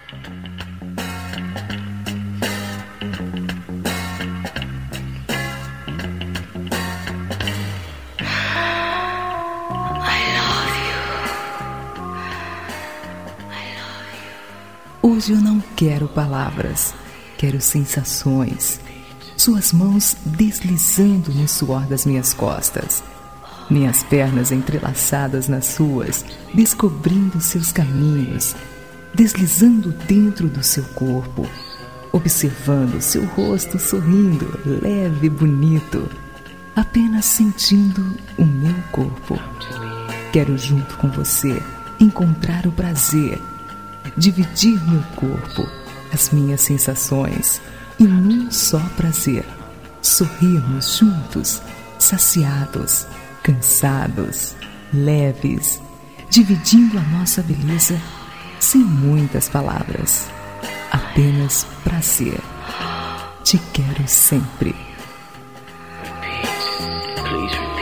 Hoje eu não quero palavras, quero sensações. Suas mãos deslizando no suor das minhas costas. Minhas pernas entrelaçadas nas suas, descobrindo seus caminhos. Deslizando dentro do seu corpo. Observando seu rosto sorrindo, leve e bonito. Apenas sentindo o meu corpo. Quero junto com você encontrar o prazer. Dividir meu corpo, as minhas sensações, e num só prazer, sorrirmos juntos, saciados, cansados, leves, dividindo a nossa beleza sem muitas palavras, apenas prazer. Te quero sempre. Please